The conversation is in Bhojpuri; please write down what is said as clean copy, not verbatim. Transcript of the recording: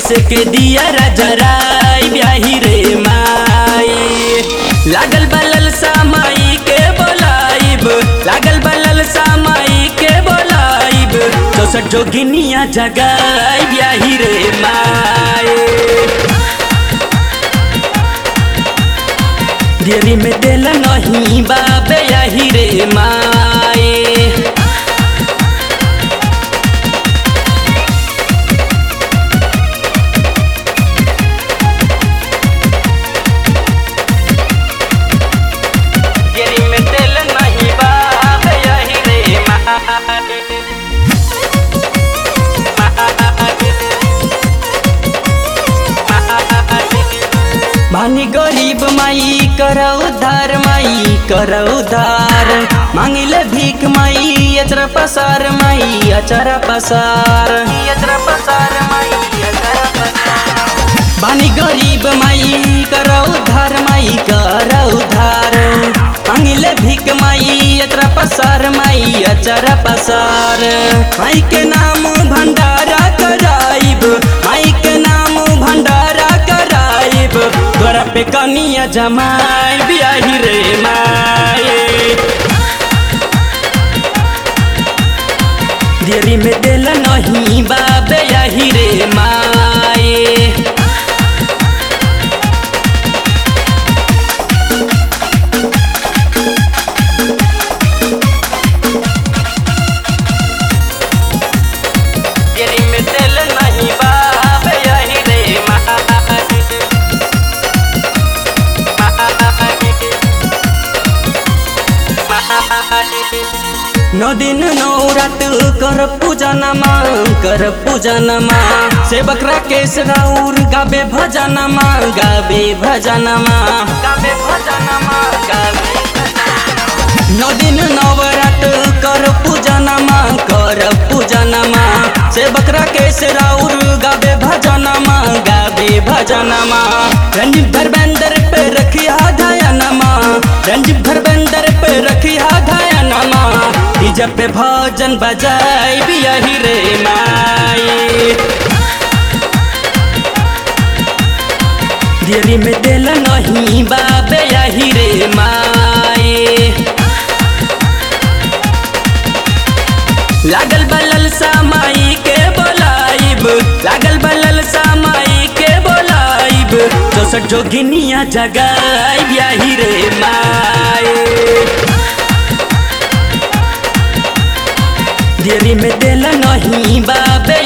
के दिया राजराई ब्याही रे माई। लागल बलल सामाई के बोलाइब, लागल बलल सामाई के बोलाइब, 64 जोगिनिया जगाई ब्याही रे माई। देरी में दिल नहीं बाबे यही रे माई। बानी गरीब माई कर उद्धार, माई कर उद्धार, मांगिले भीख माई अचरा पसार, माई अचरा पसार, अचरा पसार माई अचरा पसार। बानी गरीब माई कर उद्धार, माई कर उद्धार, मांगिले भीख माई अचरा पसार, माई अचरा पसार। माई के नाम भंडारा कराइब, माई के नाम भंडारा कराइब, तोरा पे कनिया जमाई ब्याही रे माई। देरी में दिल नहीं बाबे यही रे माई। नौ दिन नौ रात कर पूजा नमा, कर पूजा नमा, सेवक राकेश राउर गाबे भजनमा, गाबे भजनमा, गाबे भजनमा, गाबे भजनमा। नौ दिन नौ रात कर पूजा नमा, कर पूजा नमा, सेवक राकेश राउर गाबे भजनमा, गाबे भजनमा। रंजीत धर्मेंद्र पे रखिया ध्यानमा, रंजीत धर्मेंद्र पे रखिया ध्यानमा, डीजे पे भजन बजाई ब्याही रे माई। देरी में दिल नहीं बाबे यही रे माई। लागल बलल सामाई के बोलाइब, लागल बलल सामाई के बोलाइब, 64 जोगिनिया जगाई ब्याही रे माई। देरी में दिल नहीं बाबे